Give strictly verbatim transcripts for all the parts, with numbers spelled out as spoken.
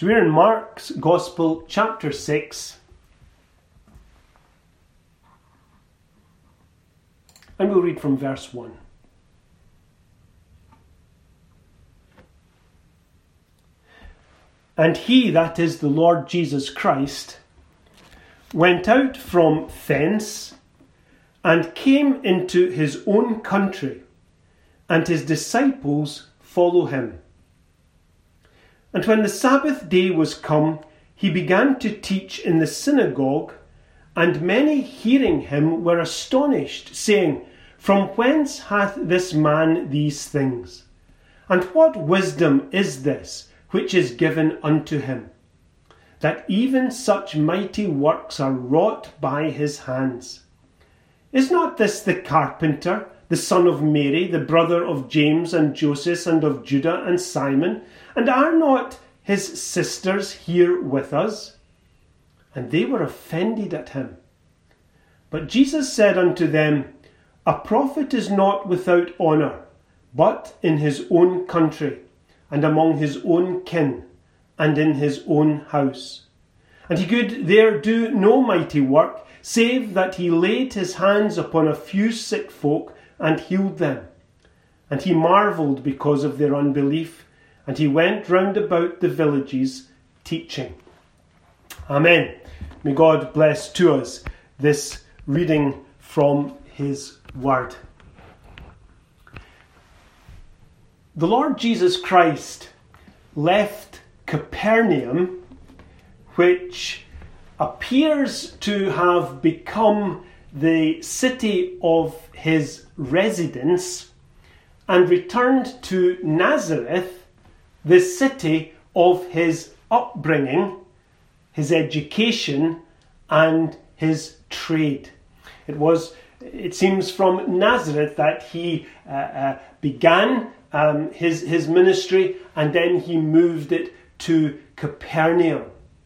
So we're in Mark's Gospel, chapter six. And we'll read from verse one. And he, that is the Lord Jesus Christ, went out from thence and came into his own country, and his disciples follow him. And when the Sabbath day was come, he began to teach in the synagogue, and many hearing him were astonished, saying, From whence hath this man these things? And what wisdom is this which is given unto him, that even such mighty works are wrought by his hands? Is not this the carpenter, the son of Mary, the brother of James and Joseph and of Judah and Simon? And are not his sisters here with us? And they were offended at him. But Jesus said unto them, A prophet is not without honour, but in his own country, and among his own kin, and in his own house. And he could there do no mighty work, save that he laid his hands upon a few sick folk and healed them. And he marvelled because of their unbelief, and he went round about the villages teaching. Amen. May God bless to us this reading from his word. The Lord Jesus Christ left Capernaum, which appears to have become the city of his residence, and returned to Nazareth, the city of his upbringing, his education, and his trade. It was, it seems, from Nazareth that he uh, uh, began um, his, his ministry, and then he moved it to Capernaum.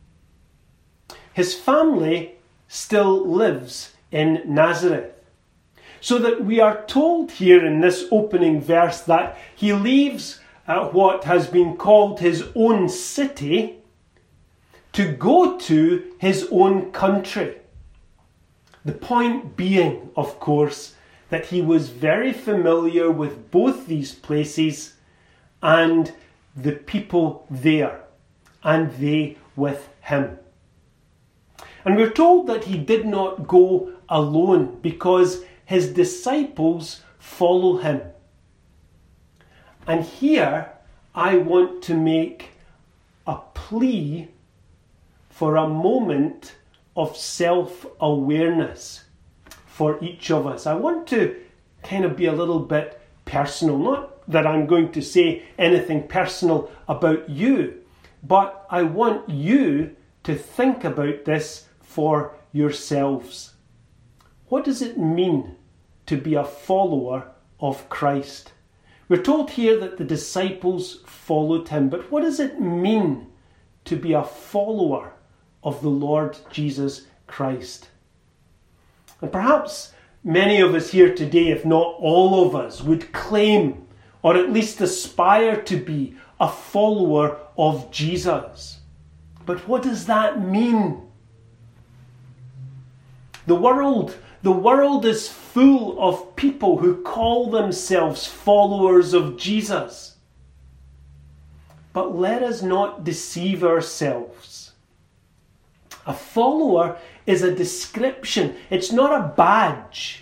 His family still lives in Nazareth. So that we are told here in this opening verse that he leaves uh, what has been called his own city to go to his own country. The point being, of course, that he was very familiar with both these places and the people there, and they with him. And we're told that he did not go alone because his disciples follow him. And here I want to make a plea for a moment of self-awareness for each of us. I want to kind of be a little bit personal. Not that I'm going to say anything personal about you, but I want you to think about this for yourselves. What does it mean to be a follower of Christ? We're told here that the disciples followed him, but what does it mean to be a follower of the Lord Jesus Christ? And perhaps many of us here today, if not all of us, would claim, or at least aspire to be, a follower of Jesus. But what does that mean? The world, the world is full of people who call themselves followers of Jesus. But let us not deceive ourselves. A follower is a description. It's not a badge.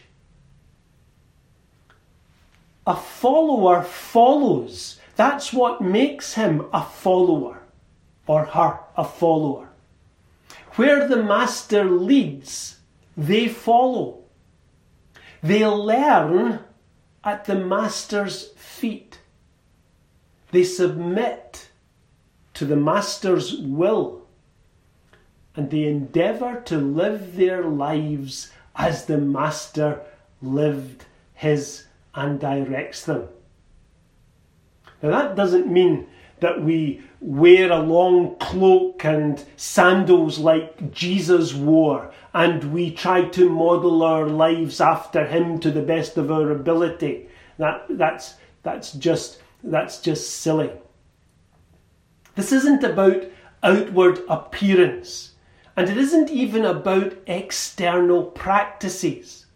A follower follows. That's what makes him a follower, or her a follower. Where the master leads, they follow. They learn at the master's feet. They submit to the master's will. And they endeavour to live their lives as the master lived his and directs them. Now that doesn't mean that we wear a long cloak and sandals like Jesus wore, and we try to model our lives after him to the best of our ability. That that's that's just that's just silly. This isn't about outward appearance. And it isn't even about external practices.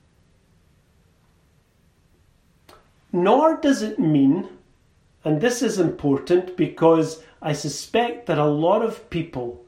Nor does it mean, and this is important because I suspect that a lot of people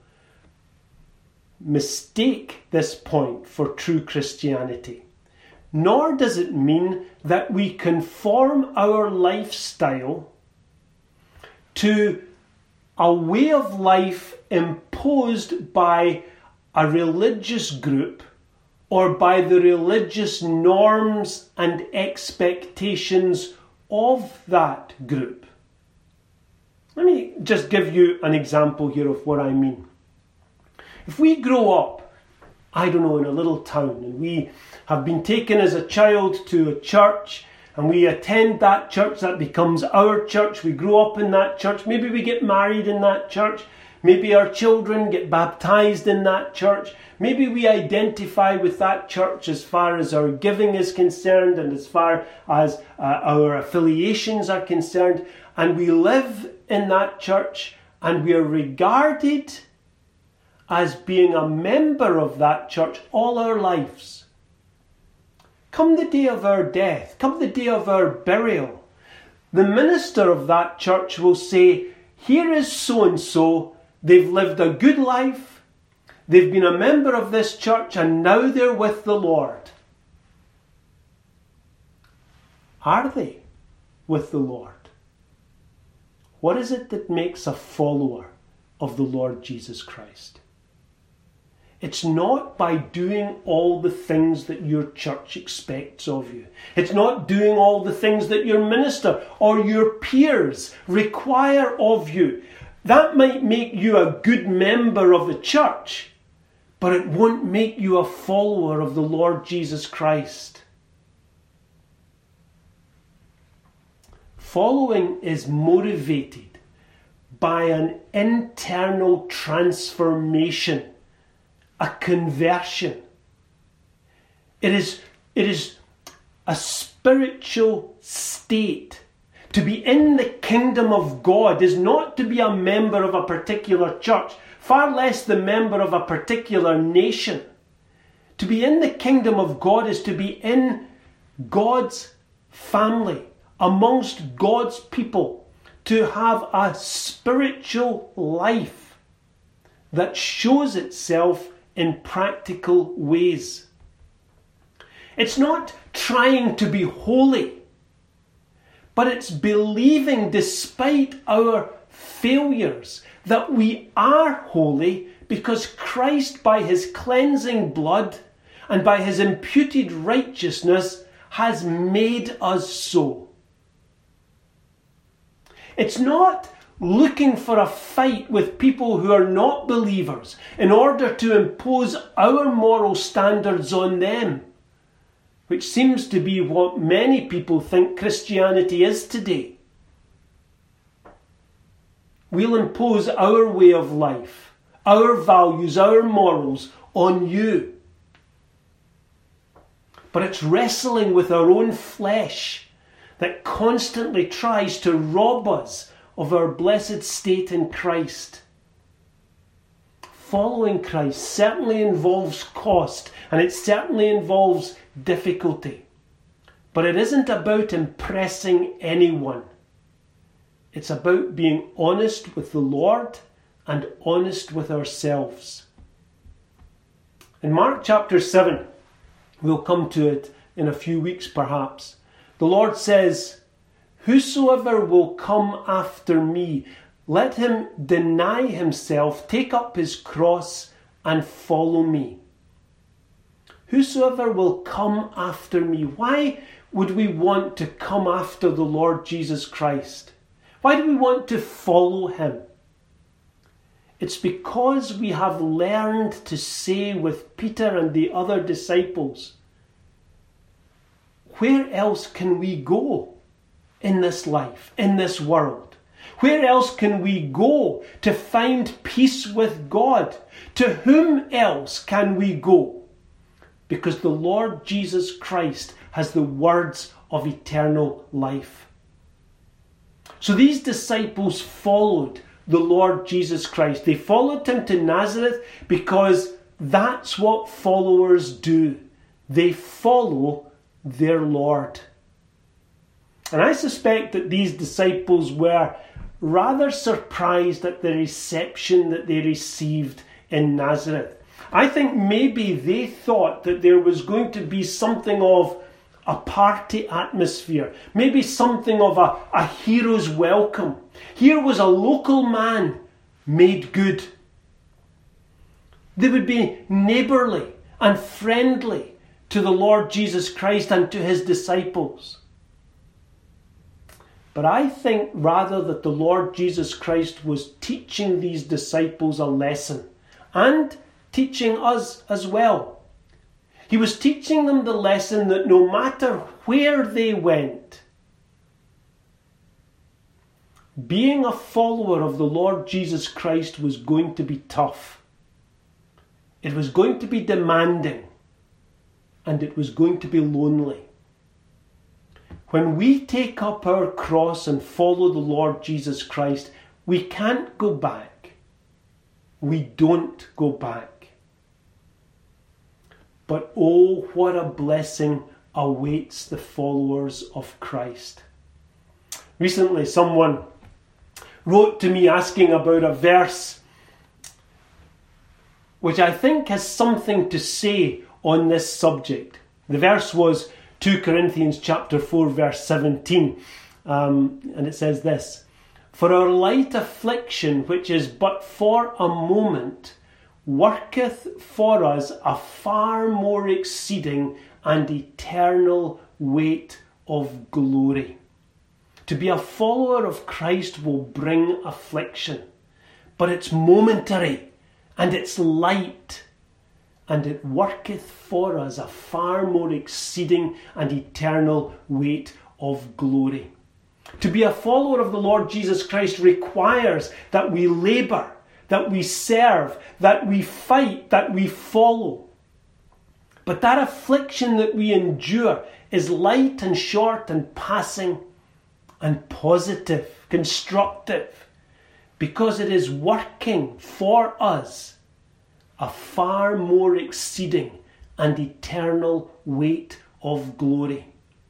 mistake this point for true Christianity. Nor does it mean that we conform our lifestyle to a way of life imposed by a religious group or by the religious norms and expectations of that group. Let me just give you an example here of what I mean. If we grow up, I don't know, in a little town, and we have been taken as a child to a church, and we attend that church, that becomes our church, we grow up in that church, maybe we get married in that church, maybe our children get baptized in that church, maybe we identify with that church as far as our giving is concerned and as far as uh, our affiliations are concerned, and we live in that church and we are regarded as being a member of that church all our lives. Come the day of our death, come the day of our burial, the minister of that church will say, here is so-and-so, they've lived a good life, they've been a member of this church, and now they're with the Lord. Are they with the Lord? What is it that makes a follower of the Lord Jesus Christ? It's not by doing all the things that your church expects of you. It's not doing all the things that your minister or your peers require of you. That might make you a good member of the church, but it won't make you a follower of the Lord Jesus Christ. Following is motivated by an internal transformation, a conversion. It is, it is a spiritual state. To be in the kingdom of God is not to be a member of a particular church, far less the member of a particular nation. To be in the kingdom of God is to be in God's family, amongst God's people, to have a spiritual life that shows itself in practical ways. It's not trying to be holy, but it's believing despite our failures that we are holy because Christ, by his cleansing blood and by his imputed righteousness, has made us so. It's not looking for a fight with people who are not believers in order to impose our moral standards on them, which seems to be what many people think Christianity is today. We'll impose our way of life, our values, our morals on you. But it's wrestling with our own flesh that constantly tries to rob us of our blessed state in Christ. Following Christ certainly involves cost, and it certainly involves difficulty. But it isn't about impressing anyone. It's about being honest with the Lord and honest with ourselves. In Mark chapter seven, we'll come to it in a few weeks perhaps, the Lord says, "Whosoever will come after me, let him deny himself, take up his cross, and follow me." Whosoever will come after me. Why would we want to come after the Lord Jesus Christ? Why do we want to follow him? It's because we have learned to say with Peter and the other disciples, where else can we go in this life, in this world? Where else can we go to find peace with God? To whom else can we go? Because the Lord Jesus Christ has the words of eternal life. So these disciples followed the Lord Jesus Christ. They followed him to Nazareth because that's what followers do. They follow their Lord. And I suspect that these disciples were rather surprised at the reception that they received in Nazareth. I think maybe they thought that there was going to be something of a party atmosphere, maybe something of a, a hero's welcome. Here was a local man made good. They would be neighbourly and friendly to the Lord Jesus Christ and to his disciples. But I think rather that the Lord Jesus Christ was teaching these disciples a lesson and teaching us as well. He was teaching them the lesson that no matter where they went, being a follower of the Lord Jesus Christ was going to be tough. It was going to be demanding, and it was going to be lonely. When we take up our cross and follow the Lord Jesus Christ, we can't go back. We don't go back. But oh, what a blessing awaits the followers of Christ. Recently, someone wrote to me asking about a verse which I think has something to say on this subject. The verse was Second Corinthians chapter four, verse seventeen, um, and it says this: "For our light affliction, which is but for a moment, worketh for us a far more exceeding and eternal weight of glory." To be a follower of Christ will bring affliction, but it's momentary and it's light, and it worketh for us a far more exceeding and eternal weight of glory. To be a follower of the Lord Jesus Christ requires that we labour, that we serve, that we fight, that we follow. But that affliction that we endure is light and short and passing and positive, constructive, because it is working for us a far more exceeding and eternal weight of glory.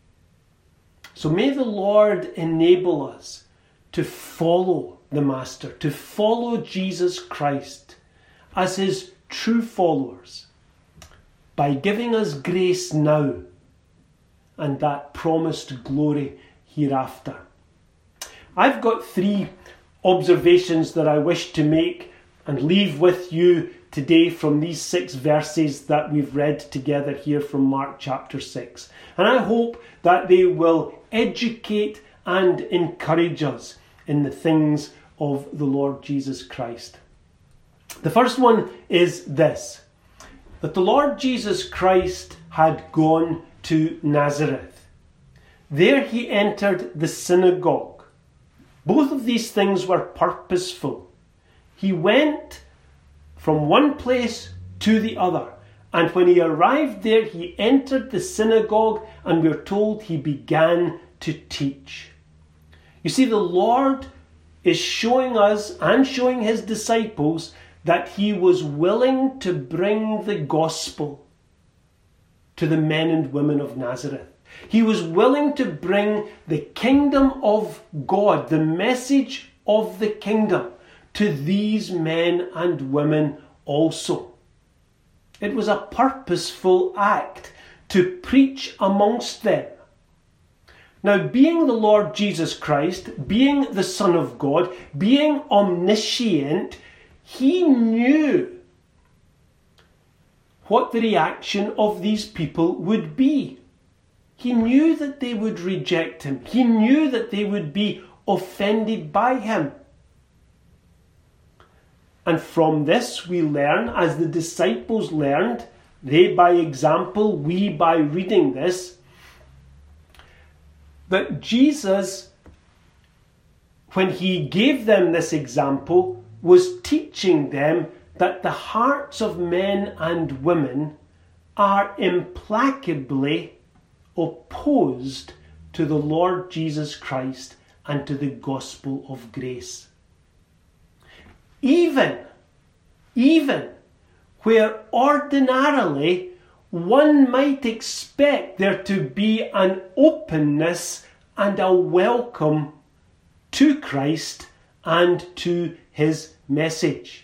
So may the Lord enable us to follow the Master, to follow Jesus Christ as his true followers, by giving us grace now and that promised glory hereafter. I've got three observations that I wish to make and leave with you today from these six verses that we've read together here from Mark chapter six. And I hope that they will educate and encourage us in the things of the Lord Jesus Christ. The first one is this: that the Lord Jesus Christ had gone to Nazareth. There he entered the synagogue. Both of these things were purposeful. He went from one place to the other, and when he arrived there, he entered the synagogue, and we're told he began to teach. You see, the Lord is showing us and showing his disciples that he was willing to bring the gospel to the men and women of Nazareth. He was willing to bring the kingdom of God, the message of the kingdom, to these men and women also. It was a purposeful act to preach amongst them. Now, being the Lord Jesus Christ, being the Son of God, being omniscient, he knew what the reaction of these people would be. He knew that they would reject him. He knew that they would be offended by him. And from this we learn, as the disciples learned, they by example, we by reading this, that Jesus, when he gave them this example, was teaching them that the hearts of men and women are implacably opposed to the Lord Jesus Christ and to the gospel of grace. even, even where ordinarily one might expect there to be an openness and a welcome to Christ and to his message.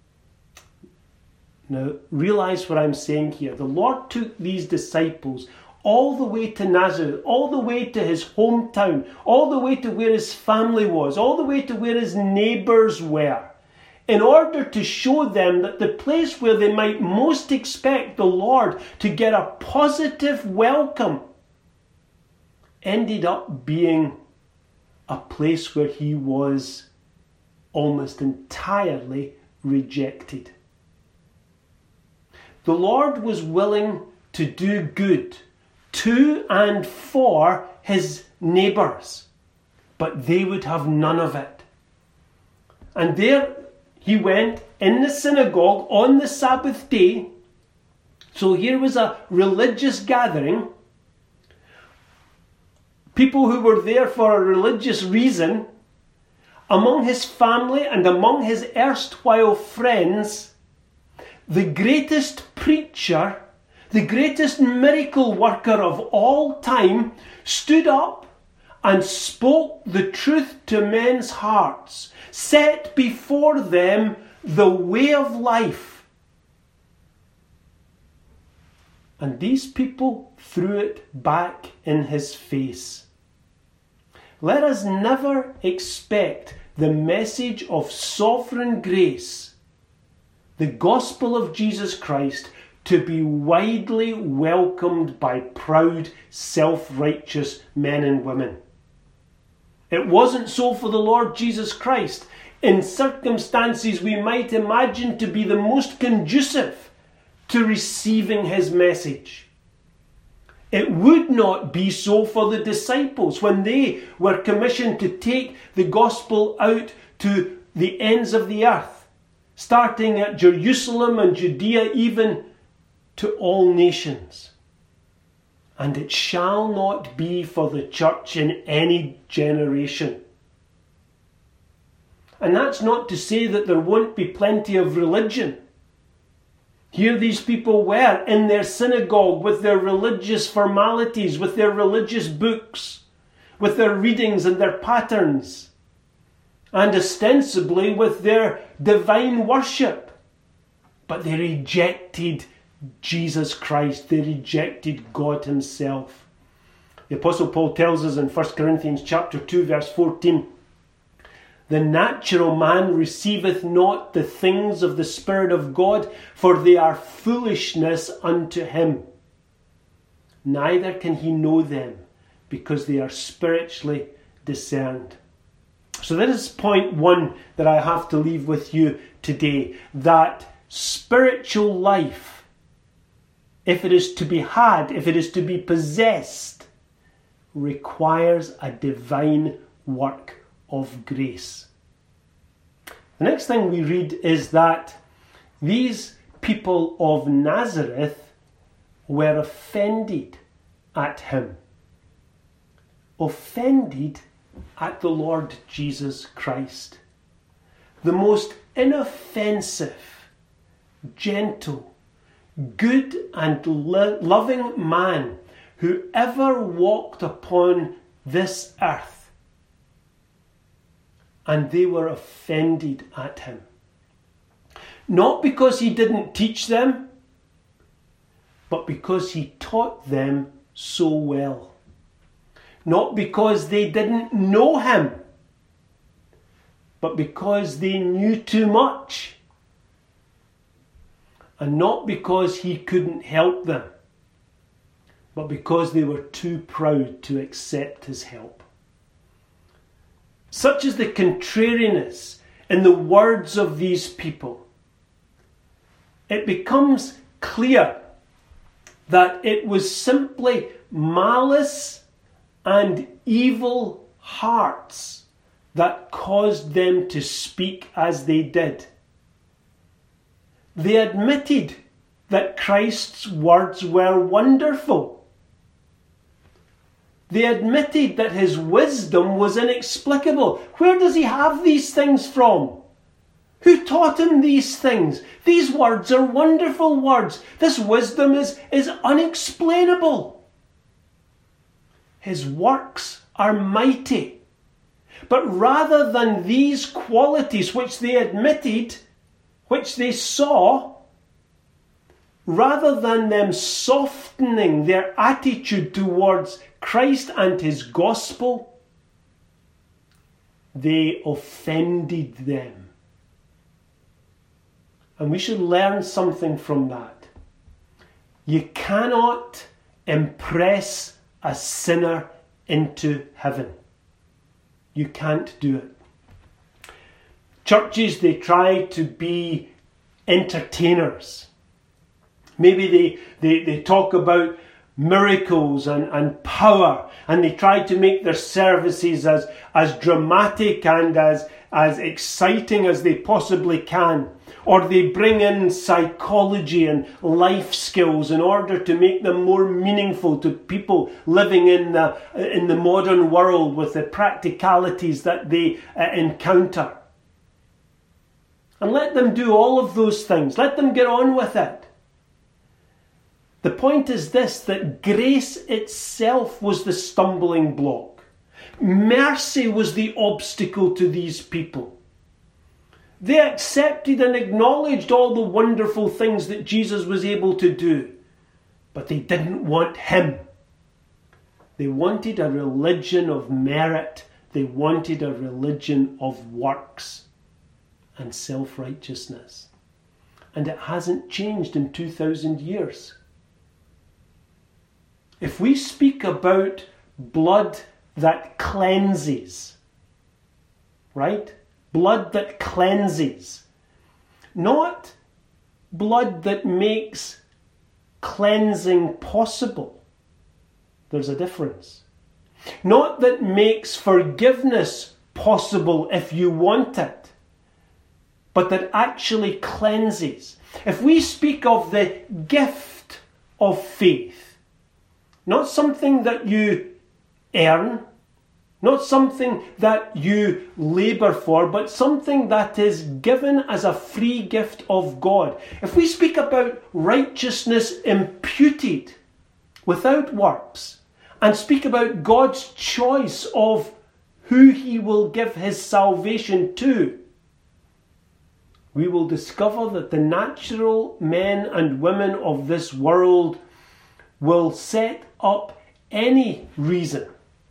Now, realize what I'm saying here. The Lord took these disciples all the way to Nazareth, all the way to his hometown, all the way to where his family was, all the way to where his neighbours were, in order to show them that the place where they might most expect the Lord to get a positive welcome ended up being a place where he was almost entirely rejected. The Lord was willing to do good to and for his neighbours, but they would have none of it. And there he went in the synagogue on the Sabbath day. So here was a religious gathering. People who were there for a religious reason. Among his family and among his erstwhile friends, the greatest preacher, the greatest miracle worker of all time, stood up and spoke the truth to men's hearts, set before them the way of life. And these people threw it back in his face. Let us never expect the message of sovereign grace, the gospel of Jesus Christ, to be widely welcomed by proud, self-righteous men and women. It wasn't so for the Lord Jesus Christ. In circumstances we might imagine to be the most conducive to receiving his message. It would not be so for the disciples when they were commissioned to take the gospel out to the ends of the earth, starting at Jerusalem and Judea, even to all nations. And it shall not be for the church in any generation. And that's not to say that there won't be plenty of religion. Here these people were in their synagogue with their religious formalities, with their religious books, with their readings and their patterns, and ostensibly with their divine worship. But they rejected Jesus Christ. They rejected God himself. The Apostle Paul tells us in First Corinthians chapter two, verse fourteen, the natural man receiveth not the things of the Spirit of God, for they are foolishness unto him. Neither can he know them, because they are spiritually discerned. So that is point one that I have to leave with you today. That spiritual life, if it is to be had, if it is to be possessed, requires a divine work of grace. The next thing we read is that these people of Nazareth were offended at him. Offended at the Lord Jesus Christ. The most inoffensive, gentle, good and lo- loving man who ever walked upon this earth. And they were offended at him. Not because he didn't teach them, but because he taught them so well. Not because they didn't know him, but because they knew too much. And not because he couldn't help them, but because they were too proud to accept his help. Such is the contrariness in the words of these people. It becomes clear that it was simply malice and evil hearts that caused them to speak as they did. They admitted that Christ's words were wonderful. They admitted that his wisdom was inexplicable. Where does he have these things from? Who taught him these things? These words are wonderful words. This wisdom is, is unexplainable. His works are mighty. But rather than these qualities which they admitted, which they saw, rather than them softening their attitude towards Christ and his gospel, they offended them. And we should learn something from that. You cannot impress a sinner into heaven. You can't do it. Churches, they try to be entertainers. Maybe they, they, they talk about miracles and, and power, and they try to make their services as, as dramatic and as, as exciting as they possibly can. Or they bring in psychology and life skills in order to make them more meaningful to people living in the, in the modern world with the practicalities that they uh, encounter. And let them do all of those things. Let them get on with it. The point is this, that grace itself was the stumbling block. Mercy was the obstacle to these people. They accepted and acknowledged all the wonderful things that Jesus was able to do, but they didn't want him. They wanted a religion of merit. They wanted a religion of works and self-righteousness. And it hasn't changed in two thousand years. If we speak about blood that cleanses, right? Blood that cleanses, not blood that makes cleansing possible. There's a difference. Not that makes forgiveness possible if you want it, but that actually cleanses. If we speak of the gift of faith, not something that you earn, not something that you labour for, but something that is given as a free gift of God. If we speak about righteousness imputed without works, and speak about God's choice of who he will give his salvation to, we will discover that the natural men and women of this world will set up any reason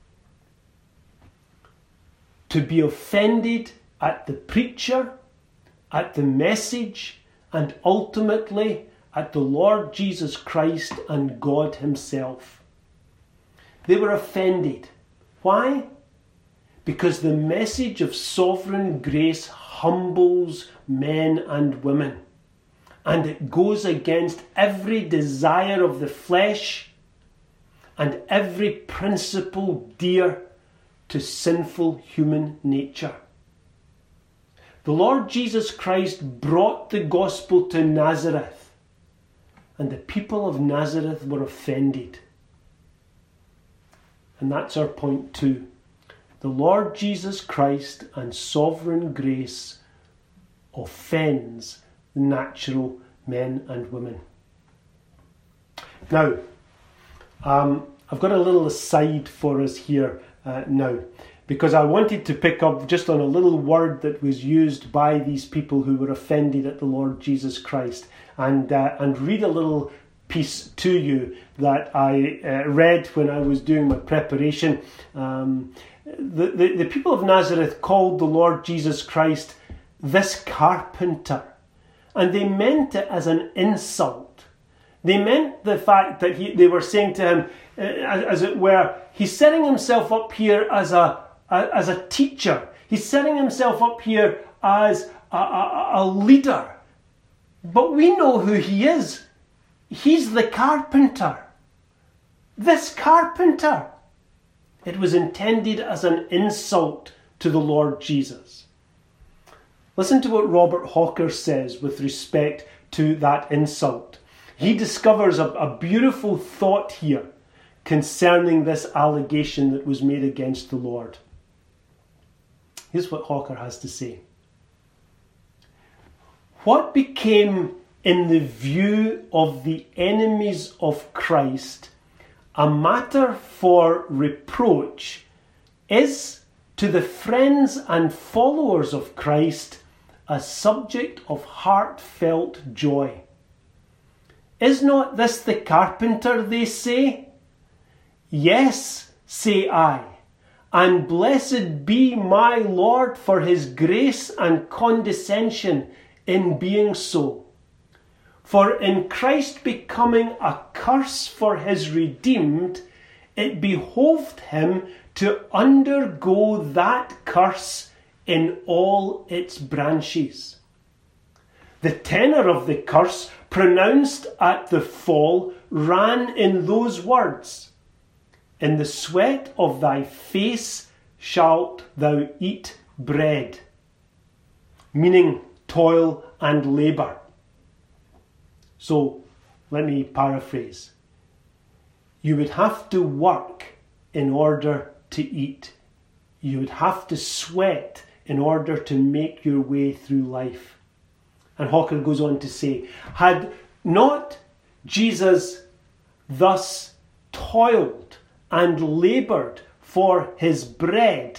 to be offended at the preacher, at the message, and ultimately at the Lord Jesus Christ and God himself. They were offended. Why? Because the message of sovereign grace humbles men and women, and it goes against every desire of the flesh and every principle dear to sinful human nature. The Lord Jesus Christ brought the gospel to Nazareth, and the people of Nazareth were offended. And that's our point two. The Lord Jesus Christ and sovereign grace offends natural men and women. Now, um, I've got a little aside for us here uh, now, because I wanted to pick up just on a little word that was used by these people who were offended at the Lord Jesus Christ, and uh, and read a little piece to you that I uh, read when I was doing my preparation. Um, the, the, the people of Nazareth called the Lord Jesus Christ this carpenter, and they meant it as an insult. They meant the fact that he, they were saying to him, uh, as, as it were, he's setting himself up here as a, a as a teacher. He's setting himself up here as a, a, a leader. But we know who he is. He's the carpenter. This carpenter. It was intended as an insult to the Lord Jesus. Listen to what Robert Hawker says with respect to that insult. He discovers a, a beautiful thought here concerning this allegation that was made against the Lord. Here's what Hawker has to say. what became, in the view of the enemies of Christ, a matter for reproach is, to the friends and followers of Christ, a subject of heartfelt joy. Is not this the carpenter, they say? Yes, say I, and blessed be my Lord for his grace and condescension in being so. For in Christ becoming a curse for his redeemed, it behoved him to undergo that curse in all its branches. The tenor of the curse pronounced at the fall ran in those words, "In the sweat of thy face shalt thou eat bread," meaning toil and labour. So, let me paraphrase. You would have to work in order to eat. You would have to sweat in order to make your way through life. And Hawker goes on to say, had not Jesus thus toiled and laboured for his bread,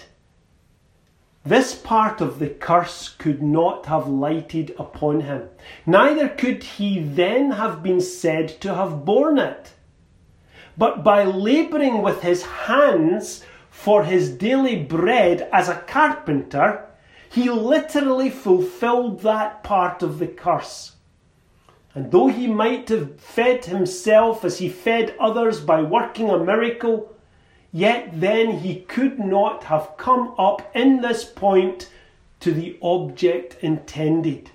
this part of the curse could not have lighted upon him. Neither could he then have been said to have borne it. But by labouring with his hands for his daily bread as a carpenter, he literally fulfilled that part of the curse. And though he might have fed himself as he fed others by working a miracle, yet then he could not have come up in this point to the object intended.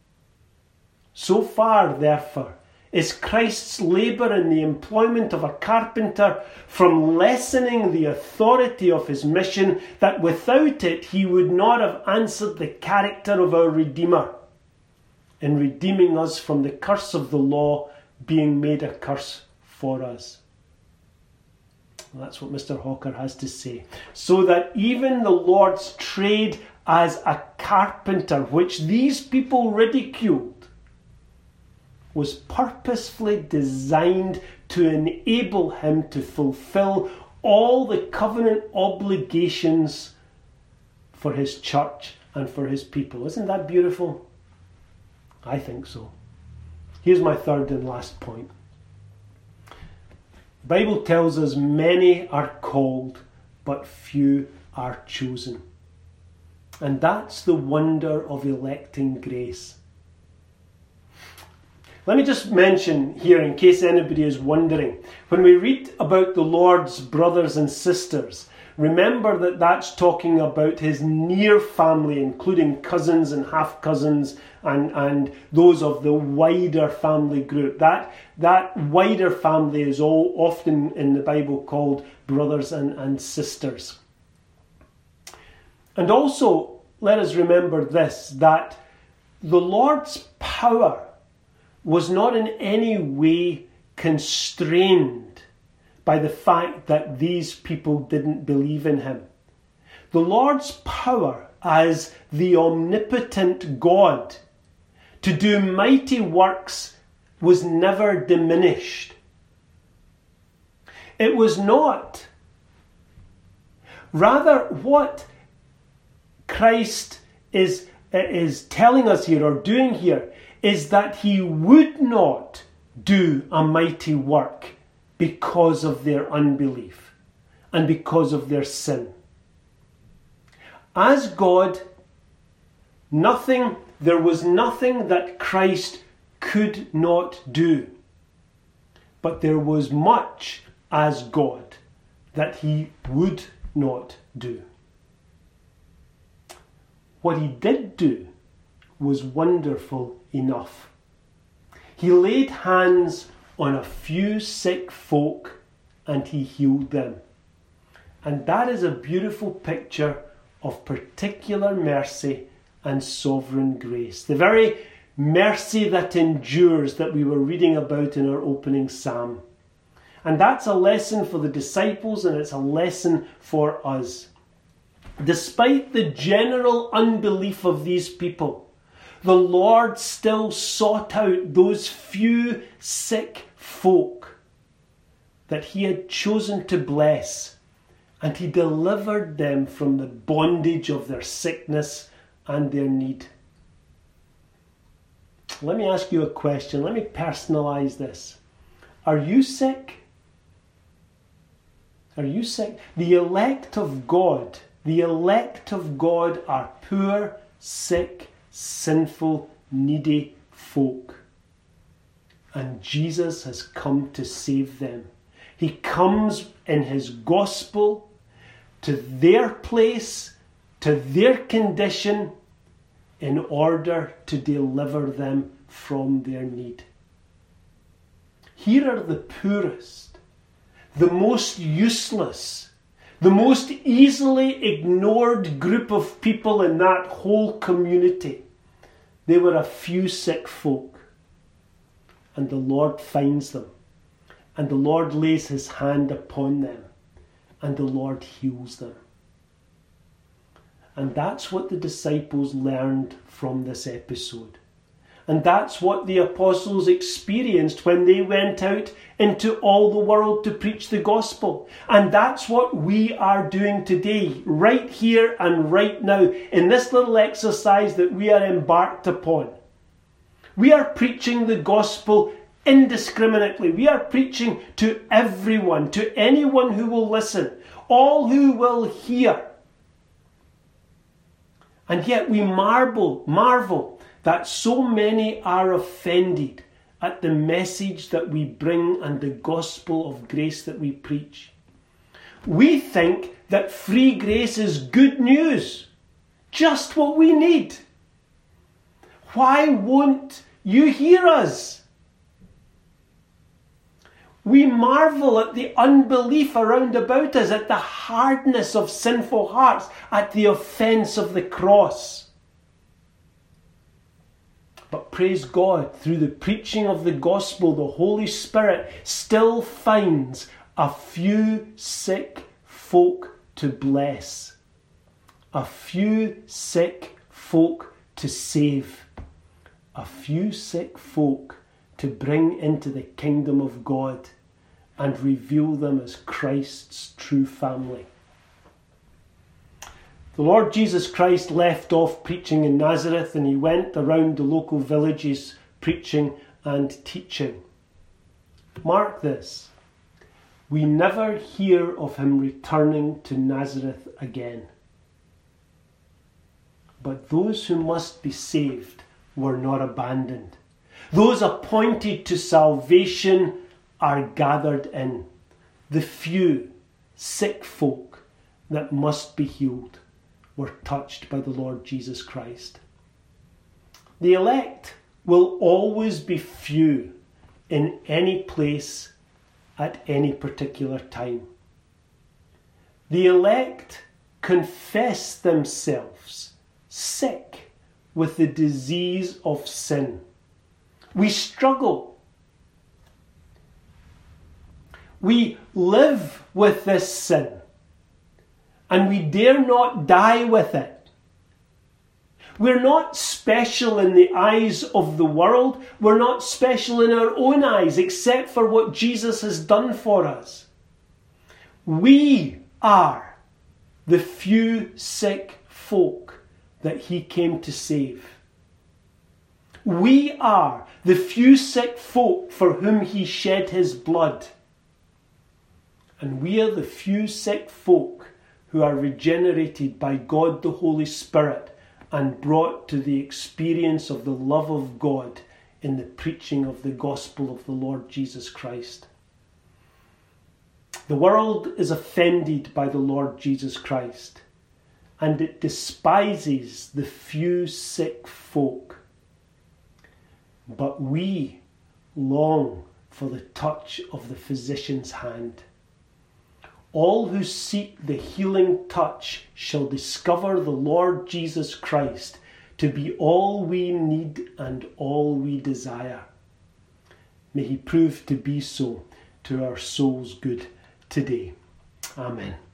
So far, therefore, is Christ's labour in the employment of a carpenter from lessening the authority of his mission, that without it he would not have answered the character of our Redeemer in redeeming us from the curse of the law being made a curse for us. That's what Mister Hawker has to say. So that even the Lord's trade as a carpenter, which these people ridiculed, was purposefully designed to enable him to fulfill all the covenant obligations for his church and for his people. Isn't that beautiful? I think so. Here's my third and last point. The Bible tells us many are called, but few are chosen. And that's the wonder of electing grace. Let me just mention here, in case anybody is wondering, when we read about the Lord's brothers and sisters, remember that that's talking about his near family, including cousins and half-cousins and, and those of the wider family group. That, that wider family is all often in the Bible called brothers and, and sisters. And also, let us remember this, that the Lord's power was not in any way constrained by the fact that these people didn't believe in him. The Lord's power as the omnipotent God to do mighty works was never diminished. It was not. Rather, what Christ is, is telling us here, or doing here, is that he would not do a mighty work because of their unbelief and because of their sin. As God, nothing, there was nothing that Christ could not do. But there was much as God that he would not do. What he did do was wonderful enough. He laid hands on a few sick folk and he healed them. And that is a beautiful picture of particular mercy and sovereign grace. The very mercy that endures that we were reading about in our opening psalm. And that's a lesson for the disciples, and it's a lesson for us. Despite the general unbelief of these people, the Lord still sought out those few sick folk that he had chosen to bless, and he delivered them from the bondage of their sickness and their need. Let me ask you a question. Let me personalize this. Are you sick? Are you sick? The elect of God, the elect of God are poor, sick, sinful, needy folk. And Jesus has come to save them. He comes in his gospel to their place, to their condition, in order to deliver them from their need. Here are the poorest, the most useless, the most easily ignored group of people in that whole community. They were a few sick folk. And the Lord finds them. And the Lord lays his hand upon them. And the Lord heals them. And that's what the disciples learned from this episode. And that's what the apostles experienced when they went out into all the world to preach the gospel. And that's what we are doing today, right here and right now, in this little exercise that we are embarked upon. We are preaching the gospel indiscriminately. We are preaching to everyone, to anyone who will listen, all who will hear. And yet we marvel, marvel that so many are offended at the message that we bring and the gospel of grace that we preach. We think that free grace is good news, just what we need. Why won't you hear us? We marvel at the unbelief around about us, at the hardness of sinful hearts, at the offence of the cross. But praise God, through the preaching of the gospel, the Holy Spirit still finds a few sick folk to bless, a few sick folk to save, a few sick folk to bring into the kingdom of God and reveal them as Christ's true family. The Lord Jesus Christ left off preaching in Nazareth and he went around the local villages preaching and teaching. Mark this, we never hear of him returning to Nazareth again. But those who must be saved were not abandoned. Those appointed to salvation are gathered in. The few sick folk that must be healed were touched by the Lord Jesus Christ. The elect will always be few in any place at any particular time. The elect confess themselves sick with the disease of sin. We struggle. We live with this sin, and we dare not die with it. We're not special in the eyes of the world. We're not special in our own eyes, except for what Jesus has done for us. We are the few sick folk that he came to save. We are the few sick folk for whom he shed his blood. And we are the few sick folk who are regenerated by God the Holy Spirit and brought to the experience of the love of God in the preaching of the gospel of the Lord Jesus Christ. The world is offended by the Lord Jesus Christ, and it despises the few sick folk. But we long for the touch of the physician's hand. All who seek the healing touch shall discover the Lord Jesus Christ to be all we need and all we desire. May he prove to be so to our soul's good today. Amen.